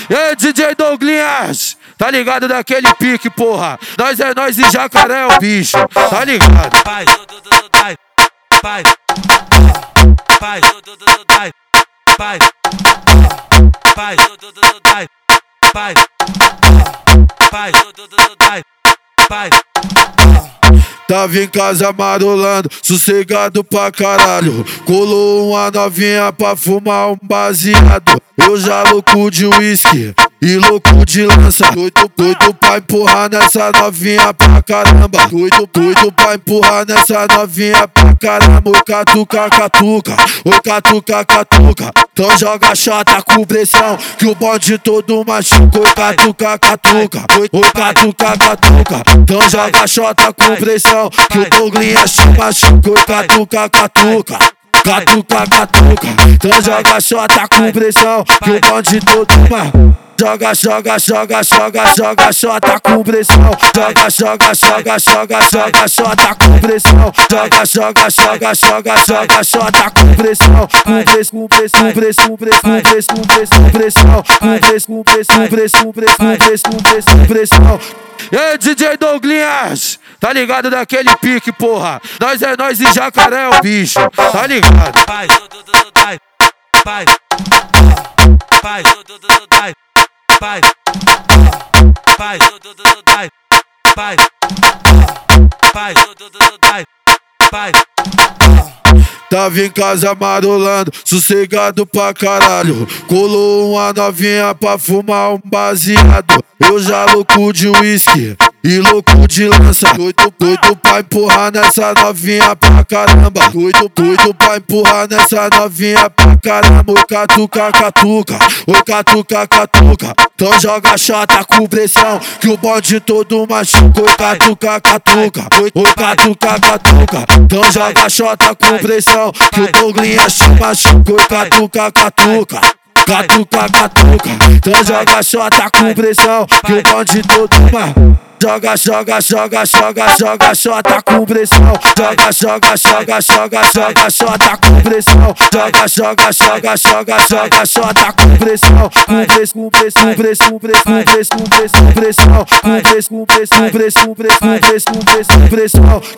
E aí, DJ Douglinhas, tá ligado daquele pique, porra? Nós é nós e Jacaré é o bicho, tá ligado? Pai, pai, pai, pai, pai, pai, pai, pai, pai. Tava em casa marolando, sossegado pra caralho. Colou uma novinha pra fumar um baseado. Eu já louco de uísque e louco de lança. Doido pra empurrar nessa novinha pra caramba. Doido pra empurrar nessa novinha pra caramba. Oi catuca, catuca, oi catuca, catuca. Então joga chata com pressão que o bonde todo machuca. Oi catuca, catuca, oi catuca, catuca. Então joga chata com pressão que o Douglinhas te machuca. Oi catuca, catuca, catuca, catuca. Então joga chota com pressão que o bonde todo machuca. Joga chota com pressão. Joga chota com pressão. Joga chota com pressão. Com pressão. E aí, DJ Douglinhas, tá ligado daquele pique, porra? Nós é nós e Jacaré é o bicho, tá ligado? Pai, pai, pai, pai, pai, pai, pai, pai, pai, pai. Tava em casa marolando, sossegado pra caralho. Colou uma novinha pra fumar um baseado. Eu já louco de uísque e louco de lança. Doido pra empurrar nessa novinha pra caramba. Doido pra empurrar nessa novinha pra caramba. Oi catuca, catuca, oi catuca, catuca. Então joga chata com pressão que o bonde todo machuca. Oi catuca, catuca, oi catuca, catuca. Então joga chota com pressão que o Douglinhas te machuca. Oi catuca, catuca, catuca, catuca. Então joga chota com pressão que o bonde todo machuca. Joga chota com pressão. Joga chota com pressão. Joga chota com pressão. Com pressão.